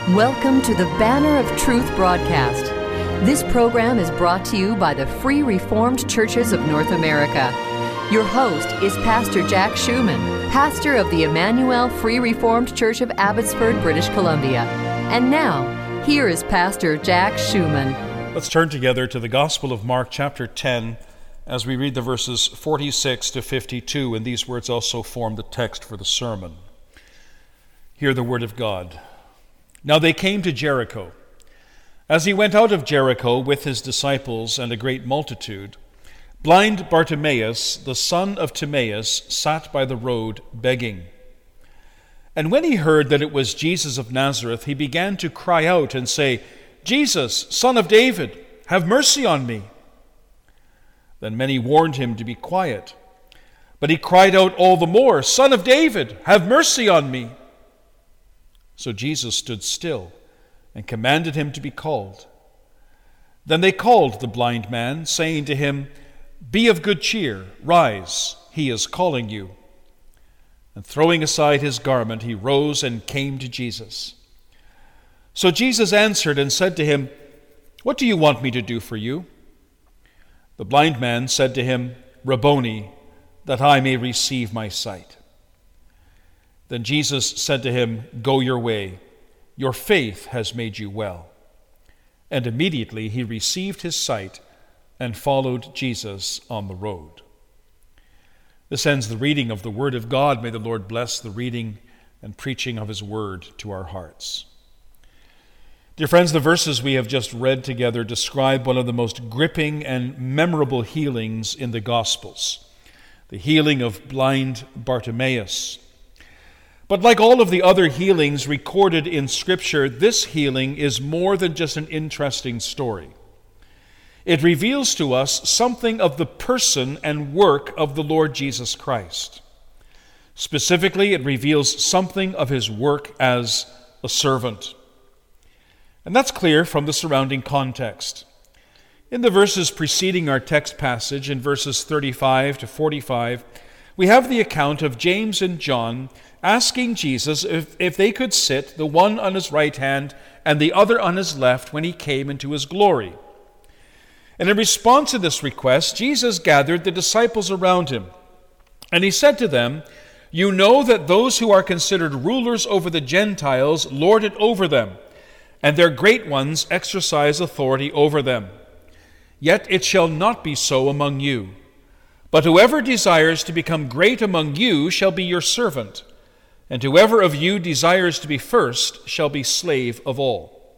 Welcome to the Banner of Truth broadcast. This program is brought to you by the Free Reformed Churches of North America. Your host is Pastor Jack Schumann, pastor of the Emmanuel Free Reformed Church of Abbotsford, British Columbia. And now, here is Pastor Jack Schumann. Let's turn together to the Gospel of Mark, chapter 10, as we read the verses 46 to 52, and these words also form the text for the sermon. Hear the word of God. Now they came to Jericho. As he went out of Jericho with his disciples and a great multitude, blind Bartimaeus, the son of Timaeus, sat by the road begging. And when he heard that it was Jesus of Nazareth, he began to cry out and say, Jesus, Son of David, have mercy on me. Then many warned him to be quiet. But he cried out all the more, Son of David, have mercy on me. So Jesus stood still and commanded him to be called. Then they called the blind man, saying to him, Be of good cheer, rise, he is calling you. And throwing aside his garment, he rose and came to Jesus. So Jesus answered and said to him, What do you want me to do for you? The blind man said to him, Rabboni, that I may receive my sight. Then Jesus said to him, Go your way, your faith has made you well. And immediately he received his sight and followed Jesus on the road. This ends the reading of the Word of God. May the Lord bless the reading and preaching of His Word to our hearts. Dear friends, the verses we have just read together describe one of the most gripping and memorable healings in the Gospels, the healing of blind Bartimaeus. But like all of the other healings recorded in Scripture, this healing is more than just an interesting story. It reveals to us something of the person and work of the Lord Jesus Christ. Specifically, it reveals something of His work as a servant. And that's clear from the surrounding context. In the verses preceding our text passage, in verses 35 to 45, we have the account of James and John asking Jesus if they could sit, the one on his right hand and the other on his left, when he came into his glory. And in response to this request, Jesus gathered the disciples around him. And he said to them, You know that those who are considered rulers over the Gentiles lord it over them, and their great ones exercise authority over them. Yet it shall not be so among you. But whoever desires to become great among you shall be your servant, and whoever of you desires to be first shall be slave of all.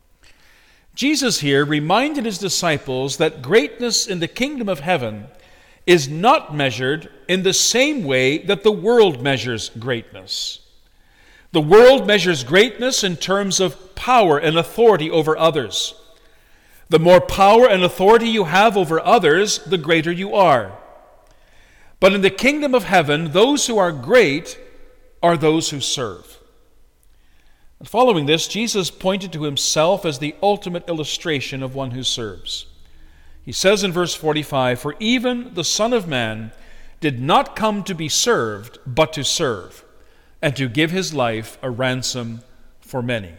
Jesus here reminded his disciples that greatness in the kingdom of heaven is not measured in the same way that the world measures greatness. The world measures greatness in terms of power and authority over others. The more power and authority you have over others, the greater you are. But in the kingdom of heaven, those who are great are those who serve. And following this, Jesus pointed to himself as the ultimate illustration of one who serves. He says in verse 45, For even the Son of Man did not come to be served, but to serve, and to give his life a ransom for many.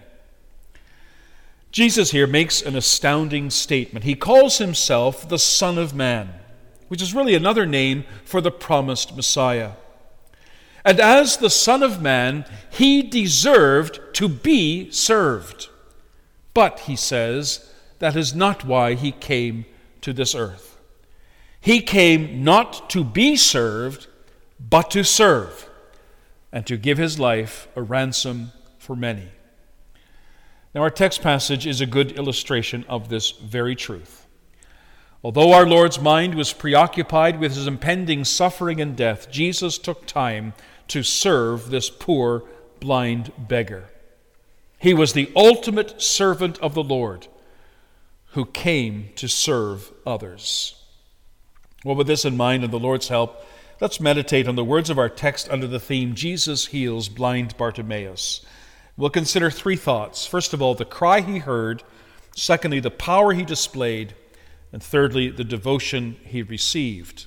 Jesus here makes an astounding statement. He calls himself the Son of Man, which is really another name for the promised Messiah. And as the Son of Man, he deserved to be served. But, he says, that is not why he came to this earth. He came not to be served, but to serve, and to give his life a ransom for many. Now, our text passage is a good illustration of this very truth. Although our Lord's mind was preoccupied with his impending suffering and death, Jesus took time to serve this poor, blind beggar. He was the ultimate servant of the Lord who came to serve others. Well, with this in mind and the Lord's help, let's meditate on the words of our text under the theme, Jesus heals blind Bartimaeus. We'll consider three thoughts. First of all, the cry he heard. Secondly, the power he displayed. And thirdly, the devotion he received.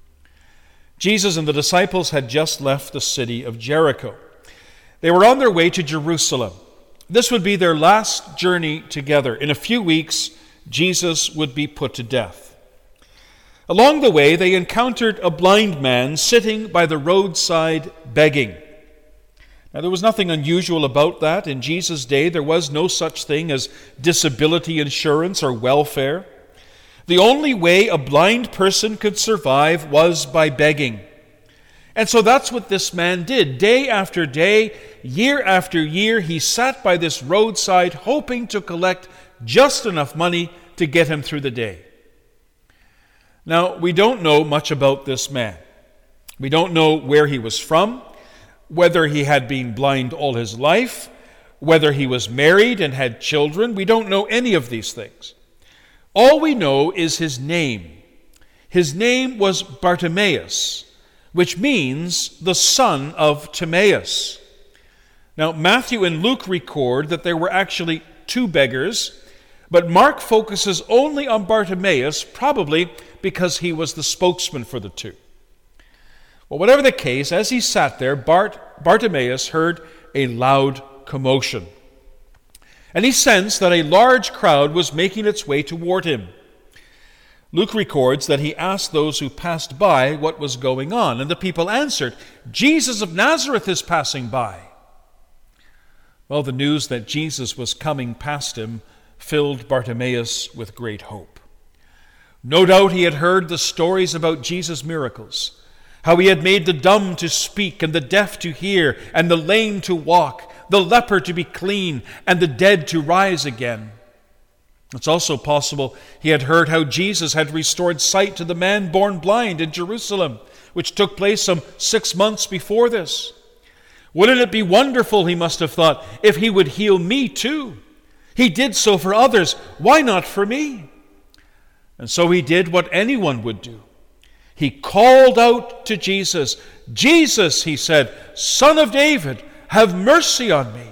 Jesus and the disciples had just left the city of Jericho. They were on their way to Jerusalem, This would be their last journey together. In a few weeks, Jesus would be put to death. Along the way, they encountered a blind man sitting by the roadside begging. Now, there was nothing unusual about that. In Jesus' day, there was no such thing as disability insurance or welfare. The only way a blind person could survive was by begging. And so that's what this man did. Day after day, year after year, he sat by this roadside hoping to collect just enough money to get him through the day. Now, we don't know much about this man. We don't know where he was from, whether he had been blind all his life, whether he was married and had children. We don't know any of these things. All we know is his name. His name was Bartimaeus, which means the son of Timaeus. Now, Matthew and Luke record that there were actually two beggars, but Mark focuses only on Bartimaeus, probably because he was the spokesman for the two. Well, whatever the case, as he sat there, Bartimaeus heard a loud commotion. And he sensed that a large crowd was making its way toward him. Luke records that he asked those who passed by what was going on, and the people answered, "Jesus of Nazareth is passing by." Well, the news that Jesus was coming past him filled Bartimaeus with great hope. No doubt he had heard the stories about Jesus' miracles, how he had made the dumb to speak and the deaf to hear and the lame to walk, the leper to be clean and the dead to rise again. It's also possible he had heard how Jesus had restored sight to the man born blind in Jerusalem, which took place some 6 months before this. Wouldn't it be wonderful, he must have thought, if he would heal me too? He did so for others. Why not for me? And so he did what anyone would do. He called out to Jesus. "Jesus," he said, "Son of David, have mercy on me."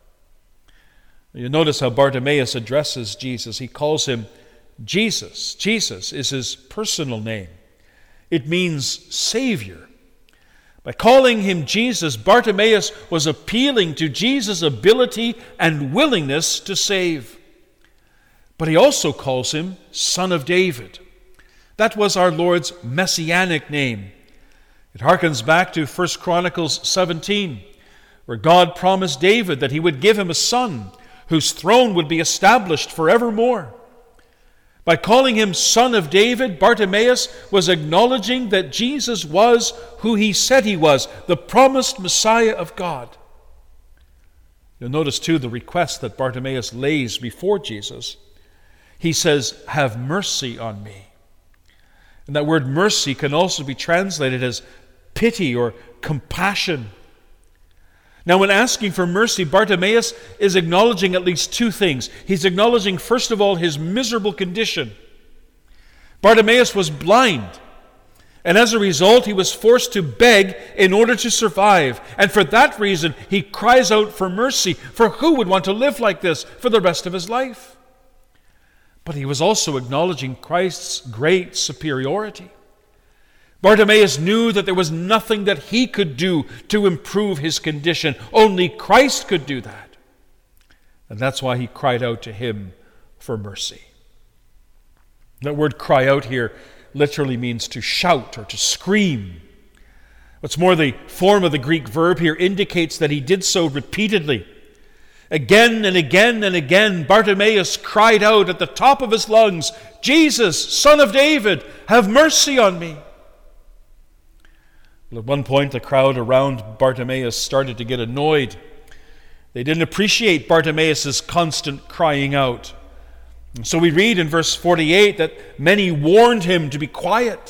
You notice how Bartimaeus addresses Jesus. He calls him Jesus. Jesus is his personal name. It means Savior. By calling him Jesus, Bartimaeus was appealing to Jesus' ability and willingness to save. But he also calls him Son of David. That was our Lord's messianic name. It harkens back to 1 Chronicles 17, where God promised David that he would give him a son whose throne would be established forevermore. By calling him Son of David, Bartimaeus was acknowledging that Jesus was who he said he was, the promised Messiah of God. You'll notice too the request that Bartimaeus lays before Jesus. He says, "Have mercy on me." And that word mercy can also be translated as pity or compassion. Now, when asking for mercy, Bartimaeus is acknowledging at least two things. He's acknowledging, first of all, his miserable condition. Bartimaeus was blind, and as a result, he was forced to beg in order to survive. And for that reason, he cries out for mercy. For who would want to live like this for the rest of his life? But he was also acknowledging Christ's great superiority. Bartimaeus knew that there was nothing that he could do to improve his condition. Only Christ could do that. And that's why he cried out to him for mercy. That word "cry out" here literally means to shout or to scream. What's more, the form of the Greek verb here indicates that he did so repeatedly. Again and again and again, Bartimaeus cried out at the top of his lungs, "Jesus, Son of David, have mercy on me." Well, at one point, the crowd around Bartimaeus started to get annoyed. They didn't appreciate Bartimaeus' constant crying out. And so we read in verse 48 that many warned him to be quiet.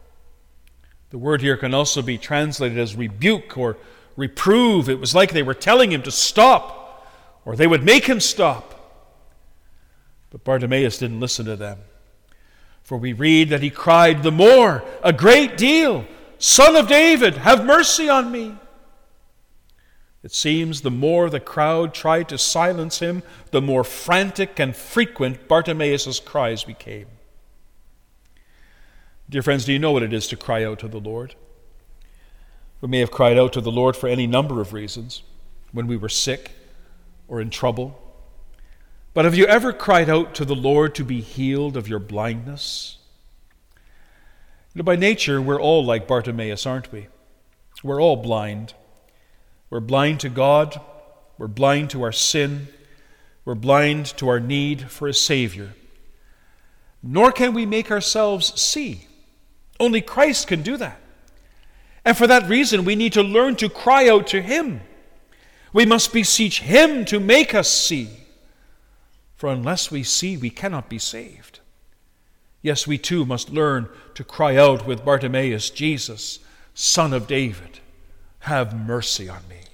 The word here can also be translated as rebuke or reprove. It was like they were telling him to stop, or they would make him stop. But Bartimaeus didn't listen to them. For we read that he cried the more, a great deal, "Son of David, have mercy on me." It seems the more the crowd tried to silence him, the more frantic and frequent Bartimaeus' cries became. Dear friends, do you know what it is to cry out to the Lord? We may have cried out to the Lord for any number of reasons. When we were sick, or in trouble? But have you ever cried out to the Lord to be healed of your blindness? By nature, we're all like Bartimaeus, aren't we? We're all blind. We're blind to God. We're blind to our sin. We're blind to our need for a Savior. Nor can we make ourselves see. Only Christ can do that. And for that reason, we need to learn to cry out to Him. We must beseech Him to make us see. For unless we see, we cannot be saved. Yes, we too must learn to cry out with Bartimaeus, Jesus, Son of David, have mercy on me.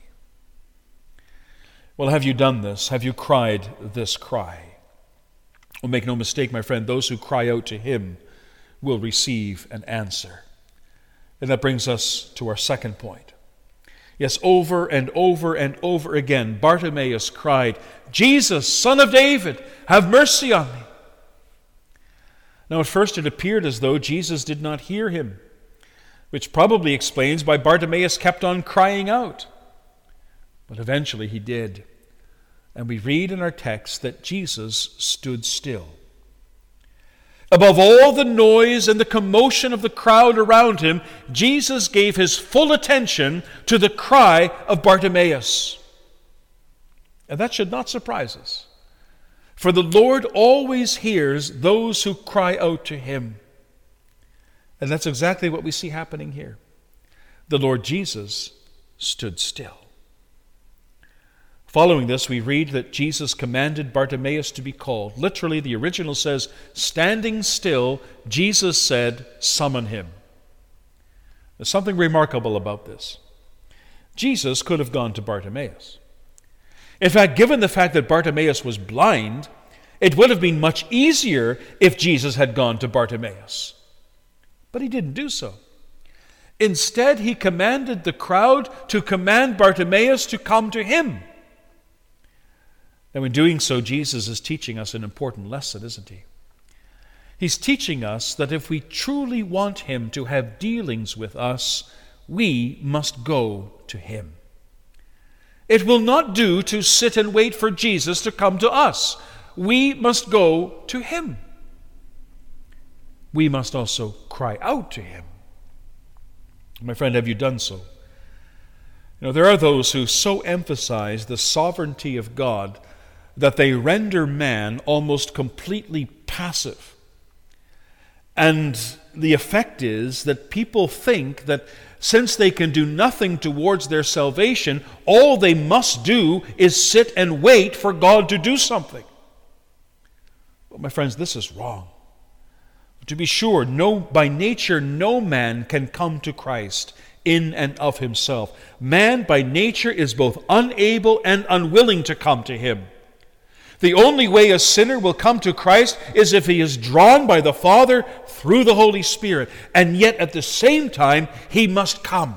Well, have you done this? Have you cried this cry? Well, make no mistake, my friend, those who cry out to Him will receive an answer. And that brings us to our second point. Yes, over and over and over again, Bartimaeus cried, Jesus, Son of David, have mercy on me. Now, at first it appeared as though Jesus did not hear him, which probably explains why Bartimaeus kept on crying out. But eventually he did. And we read in our text that Jesus stood still. Above all the noise and the commotion of the crowd around him, Jesus gave his full attention to the cry of Bartimaeus. And that should not surprise us. For the Lord always hears those who cry out to Him. And that's exactly what we see happening here. The Lord Jesus stood still. Following this, we read that Jesus commanded Bartimaeus to be called. Literally, the original says, standing still, Jesus said, summon him. There's something remarkable about this. Jesus could have gone to Bartimaeus. In fact, given the fact that Bartimaeus was blind, it would have been much easier if Jesus had gone to Bartimaeus. But He didn't do so. Instead, He commanded the crowd to command Bartimaeus to come to Him. Now, in doing so, Jesus is teaching us an important lesson, isn't He? He's teaching us that if we truly want Him to have dealings with us, we must go to Him. It will not do to sit and wait for Jesus to come to us. We must go to Him. We must also cry out to Him. My friend, have you done so? There are those who so emphasize the sovereignty of God that they render man almost completely passive. And the effect is that people think that since they can do nothing towards their salvation, all they must do is sit and wait for God to do something. Well, my friends, this is wrong. To be sure, by nature, no man can come to Christ in and of himself. Man by nature is both unable and unwilling to come to Him. The only way a sinner will come to Christ is if he is drawn by the Father through the Holy Spirit. And yet at the same time, he must come.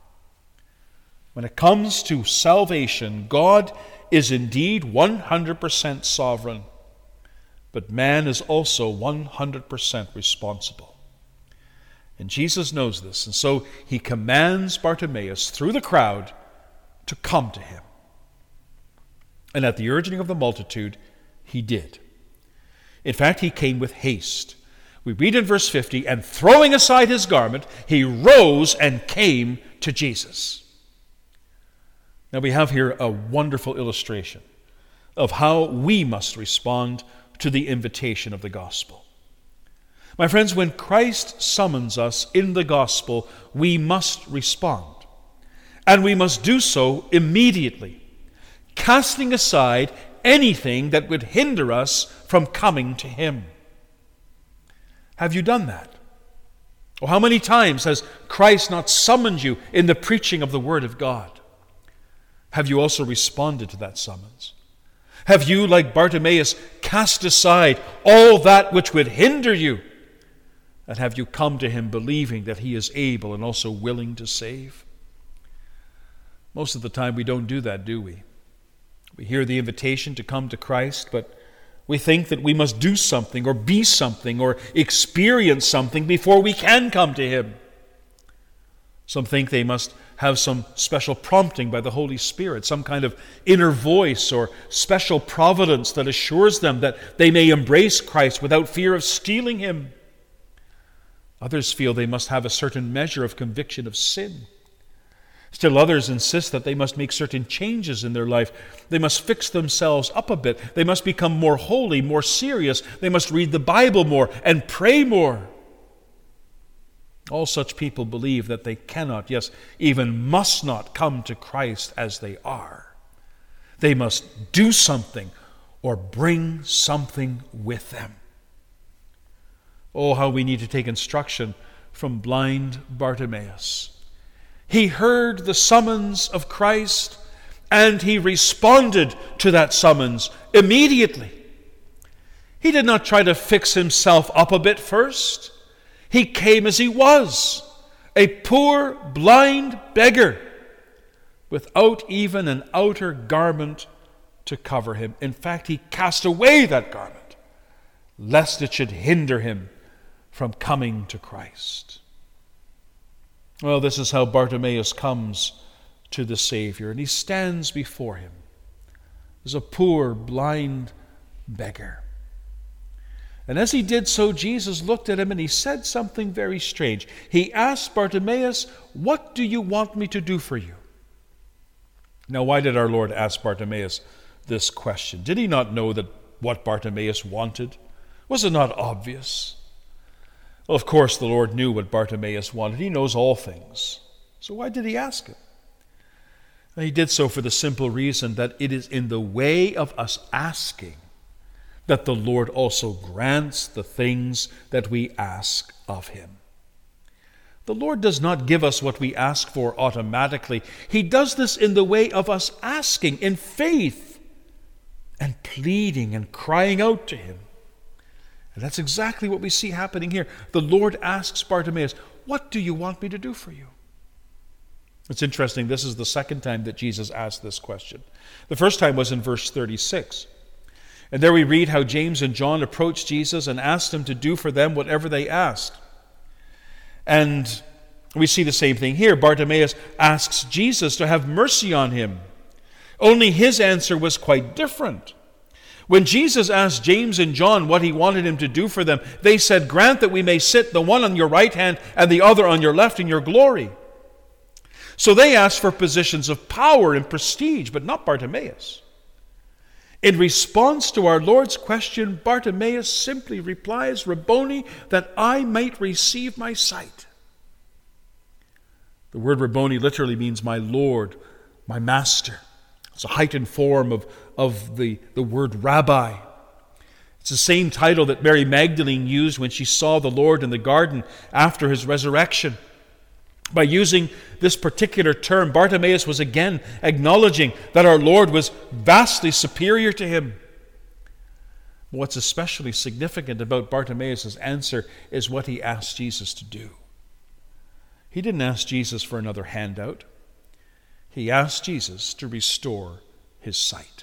When it comes to salvation, God is indeed 100% sovereign. But man is also 100% responsible. And Jesus knows this. And so He commands Bartimaeus through the crowd to come to Him. And at the urging of the multitude, He did. In fact, He came with haste. We read in verse 50, and throwing aside His garment, He rose and came to Jesus. Now we have here a wonderful illustration of how we must respond to the invitation of the gospel. My friends, when Christ summons us in the gospel, we must respond. And we must do so immediately, casting aside anything that would hinder us from coming to Him. Have you done that? Or how many times has Christ not summoned you in the preaching of the Word of God? Have you also responded to that summons? Have you, like Bartimaeus, cast aside all that which would hinder you? And have you come to Him believing that He is able and also willing to save? Most of the time we don't do that, do we? We hear the invitation to come to Christ, but we think that we must do something or be something or experience something before we can come to Him. Some think they must have some special prompting by the Holy Spirit, some kind of inner voice or special providence that assures them that they may embrace Christ without fear of stealing him. Others feel they must have a certain measure of conviction of sin. Still others insist that they must make certain changes in their life. They must fix themselves up a bit. They must become more holy, more serious. They must read the Bible more and pray more. All such people believe that they cannot, yes, even must not come to Christ as they are. They must do something or bring something with them. Oh, how we need to take instruction from blind Bartimaeus. He heard the summons of Christ, and he responded to that summons immediately. He did not try to fix himself up a bit first. He came as he was, a poor, blind beggar, without even an outer garment to cover him. In fact, he cast away that garment, lest it should hinder him from coming to Christ. Well, this is how Bartimaeus comes to the Savior, and he stands before him as a poor, blind beggar. And as he did so, Jesus looked at him and he said something very strange. He asked Bartimaeus, "What do you want me to do for you?" Now, why did our Lord ask Bartimaeus this question? Did he not know that what Bartimaeus wanted? Was it not obvious? Well, of course, the Lord knew what Bartimaeus wanted. He knows all things. So why did he ask him? And he did so for the simple reason that it is in the way of us asking that the Lord also grants the things that we ask of him. The Lord does not give us what we ask for automatically. He does this in the way of us asking in faith and pleading and crying out to him. And that's exactly what we see happening here. The Lord asks Bartimaeus, "What do you want me to do for you?" It's interesting, this is the second time that Jesus asked this question. The first time was in verse 36. And there we read how James and John approached Jesus and asked him to do for them whatever they asked. And we see the same thing here. Bartimaeus asks Jesus to have mercy on him. Only his answer was quite different. When Jesus asked James and John what he wanted him to do for them, they said, "Grant that we may sit the one on your right hand and the other on your left in your glory." So they asked for positions of power and prestige, but not Bartimaeus. In response to our Lord's question, Bartimaeus simply replies, "Rabboni, that I might receive my sight." The word Rabboni literally means my Lord, my Master. It's a heightened form of the word rabbi. It's the same title that Mary Magdalene used when she saw the Lord in the garden after his resurrection. By using this particular term, Bartimaeus was again acknowledging that our Lord was vastly superior to him. What's especially significant about Bartimaeus' answer is what he asked Jesus to do. He didn't ask Jesus for another handout. He asked Jesus to restore his sight.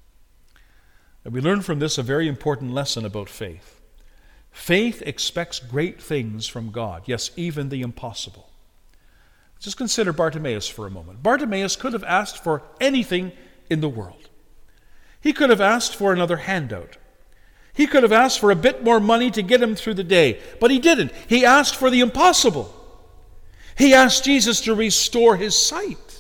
And we learn from this a very important lesson about faith. Faith expects great things from God, yes, even the impossible. Just consider Bartimaeus for a moment. Bartimaeus could have asked for anything in the world. He could have asked for another handout. He could have asked for a bit more money to get him through the day, but he didn't. He asked for the impossible. He asked Jesus to restore his sight.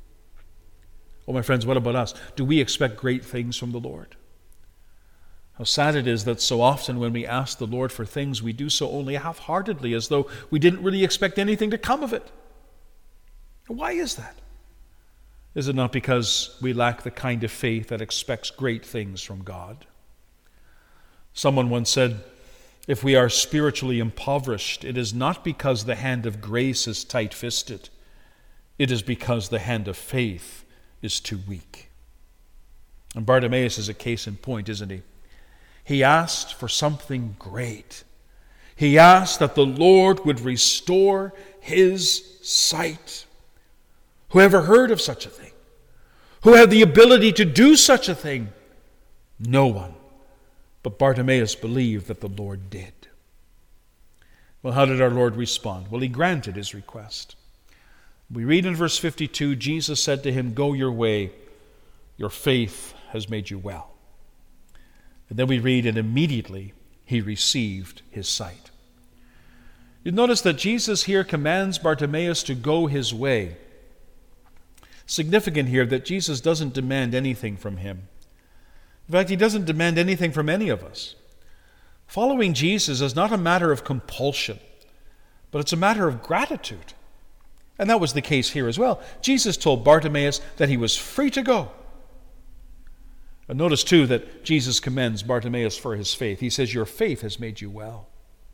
Oh, my friends, what about us? Do we expect great things from the Lord? How sad it is that so often when we ask the Lord for things, we do so only half-heartedly, as though we didn't really expect anything to come of it. Why is that? Is it not because we lack the kind of faith that expects great things from God? Someone once said, if we are spiritually impoverished, it is not because the hand of grace is tight-fisted. It is because the hand of faith is too weak. And Bartimaeus is a case in point, isn't he? He asked for something great. He asked that the Lord would restore his sight. Who ever heard of such a thing? Who had the ability to do such a thing? No one. But Bartimaeus believed that the Lord did. Well, how did our Lord respond? Well, he granted his request. We read in verse 52, Jesus said to him, "Go your way, your faith has made you well." And then we read, and immediately he received his sight. You notice that Jesus here commands Bartimaeus to go his way. Significant here that Jesus doesn't demand anything from him. In fact, he doesn't demand anything from any of us. Following Jesus is not a matter of compulsion, but it's a matter of gratitude. And that was the case here as well. Jesus told Bartimaeus that he was free to go. And notice too that Jesus commends Bartimaeus for his faith. He says, "Your faith has made you well."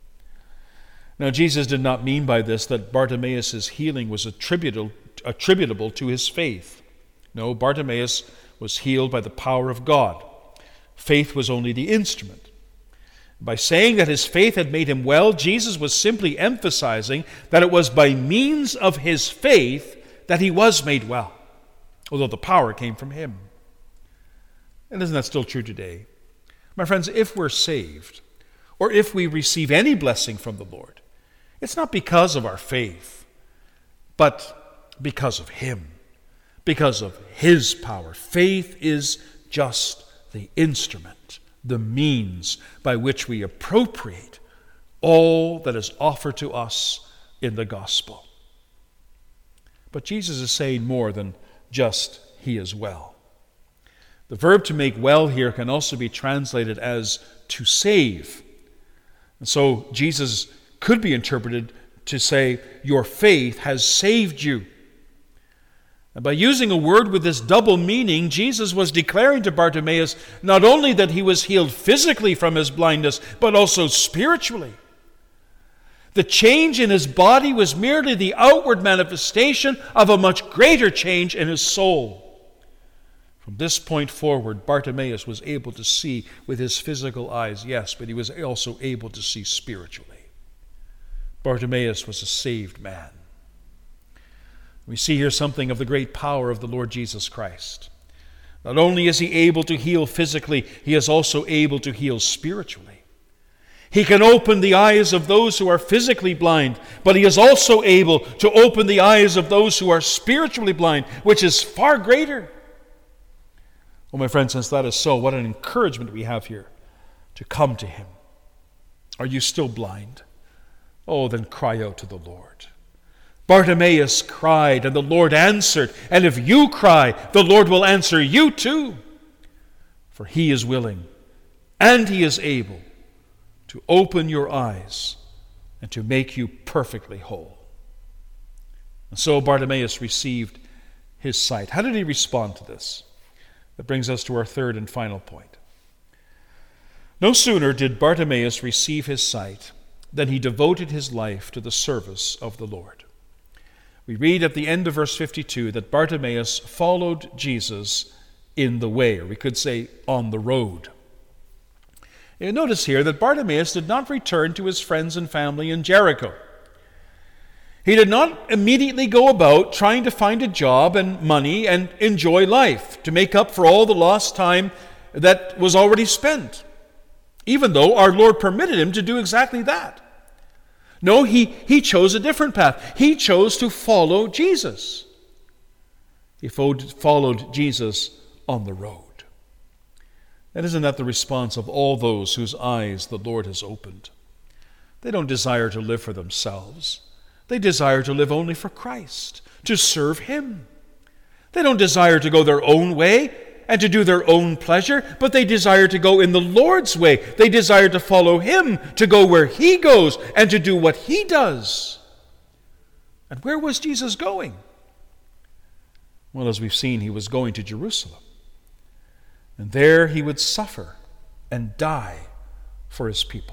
Now, Jesus did not mean by this that Bartimaeus' healing was attributable to his faith. No, Bartimaeus was healed by the power of God. Faith was only the instrument. By saying that his faith had made him well, Jesus was simply emphasizing that it was by means of his faith that he was made well, although the power came from him. And isn't that still true today? My friends, if we're saved, or if we receive any blessing from the Lord, it's not because of our faith, but because of him, because of his power. Faith is just the instrument, the means by which we appropriate all that is offered to us in the gospel. But Jesus is saying more than just he is well. The verb to make well here can also be translated as to save. And so Jesus could be interpreted to say, "Your faith has saved you." And by using a word with this double meaning, Jesus was declaring to Bartimaeus not only that he was healed physically from his blindness, but also spiritually. The change in his body was merely the outward manifestation of a much greater change in his soul. From this point forward, Bartimaeus was able to see with his physical eyes, yes, but he was also able to see spiritually. Bartimaeus was a saved man. We see here something of the great power of the Lord Jesus Christ. Not only is he able to heal physically, he is also able to heal spiritually. He can open the eyes of those who are physically blind, but he is also able to open the eyes of those who are spiritually blind, which is far greater. Oh, my friends, since that is so, what an encouragement we have here to come to him. Are you still blind? Oh, then cry out to the Lord. Bartimaeus cried, and the Lord answered. And if you cry, the Lord will answer you too. For he is willing, and he is able to open your eyes and to make you perfectly whole. And so Bartimaeus received his sight. How did he respond to this? That brings us to our third and final point. No sooner did Bartimaeus receive his sight than he devoted his life to the service of the Lord. We read at the end of verse 52 that Bartimaeus followed Jesus in the way, or we could say on the road. You notice here that Bartimaeus did not return to his friends and family in Jericho. He did not immediately go about trying to find a job and money and enjoy life to make up for all the lost time that was already spent, even though our Lord permitted him to do exactly that. No, he chose a different path. He chose to follow Jesus. He followed Jesus on the road. And isn't that the response of all those whose eyes the Lord has opened? They don't desire to live for themselves. They desire to live only for Christ, to serve him. They don't desire to go their own way and to do their own pleasure, but they desire to go in the Lord's way. They desire to follow him, to go where he goes, and to do what he does. And where was Jesus going? Well, as we've seen, he was going to Jerusalem. And there he would suffer and die for his people.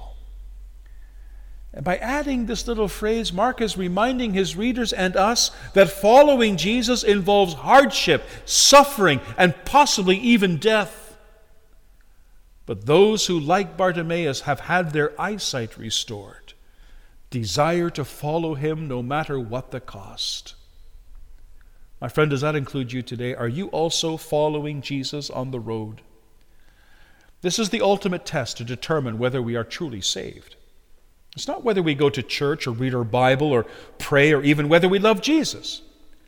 And by adding this little phrase, Mark is reminding his readers and us that following Jesus involves hardship, suffering, and possibly even death. But those who, like Bartimaeus, have had their eyesight restored, desire to follow him no matter what the cost. My friend, does that include you today? Are you also following Jesus on the road? This is the ultimate test to determine whether we are truly saved. It's not whether we go to church or read our Bible or pray or even whether we love Jesus.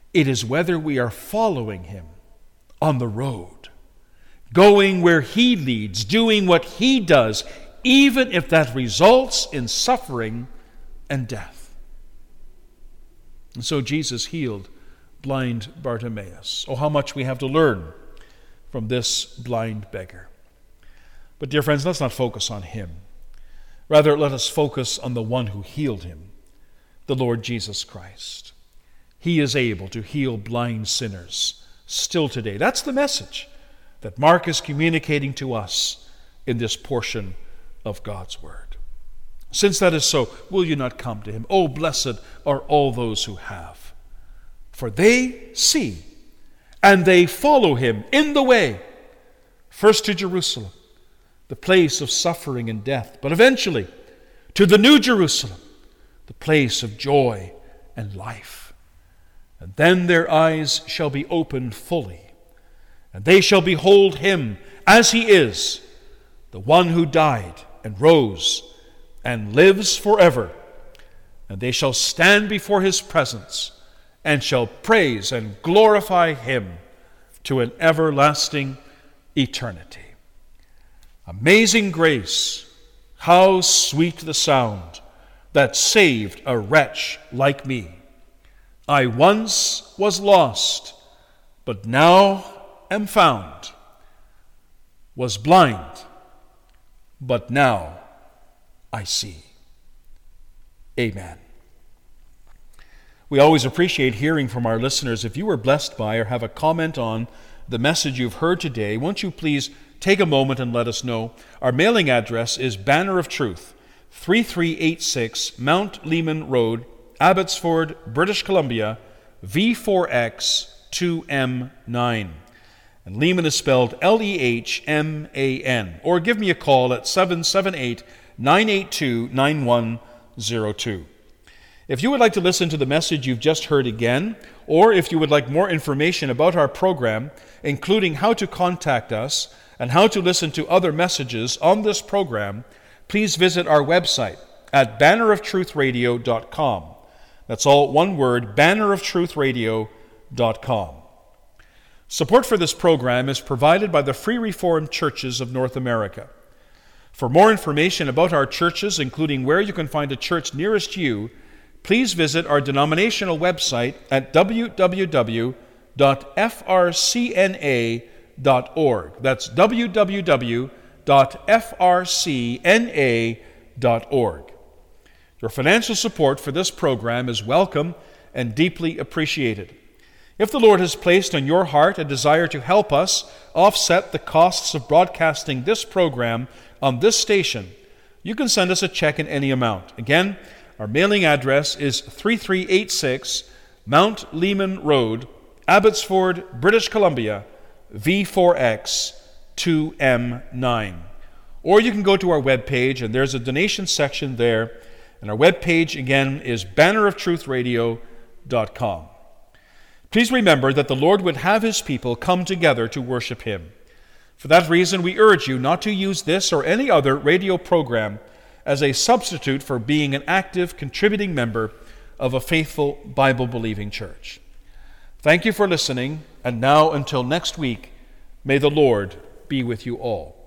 It is whether we are following him on the road, going where he leads, doing what he does, even if that results in suffering and death. And so Jesus healed blind Bartimaeus. Oh, how much we have to learn from this blind beggar. But dear friends, let's not focus on him. Rather, let us focus on the one who healed him, the Lord Jesus Christ. He is able to heal blind sinners still today. That's the message that Mark is communicating to us in this portion of God's Word. Since that is so, will you not come to him? Oh, blessed are all those who have. For they see and they follow him in the way, first to Jerusalem, the place of suffering and death, but eventually to the New Jerusalem, the place of joy and life. And then their eyes shall be opened fully, and they shall behold him as he is, the one who died and rose and lives forever. And they shall stand before his presence and shall praise and glorify him to an everlasting eternity. Amazing grace, how sweet the sound that saved a wretch like me. I once was lost, but now am found, was blind, but now I see. Amen. We always appreciate hearing from our listeners. If you were blessed by or have a comment on the message you've heard today, won't you please take a moment and let us know? Our mailing address is Banner of Truth, 3386 Mount Lehman Road, Abbotsford, British Columbia, V4X 2M9. And Lehman is spelled Lehman. Or give me a call at 778-982-9102. If you would like to listen to the message you've just heard again, or if you would like more information about our program, including how to contact us and how to listen to other messages on this program, please visit our website at banneroftruthradio.com. That's all one word, banneroftruthradio.com. Support for this program is provided by the Free Reformed Churches of North America. For more information about our churches, including where you can find a church nearest you, please visit our denominational website at www.frcna.org. That's www.frcna.org. Your financial support for this program is welcome and deeply appreciated. If the Lord has placed on your heart a desire to help us offset the costs of broadcasting this program on this station, you can send us a check in any amount. Again, our mailing address is 3386 Mount Lehman Road, Abbotsford, British Columbia, V4X 2M9. Or you can go to our webpage, and there's a donation section there. And our webpage, again, is banneroftruthradio.com. Please remember that the Lord would have his people come together to worship him. For that reason, we urge you not to use this or any other radio program as a substitute for being an active, contributing member of a faithful, Bible-believing church. Thank you for listening, and now until next week, may the Lord be with you all.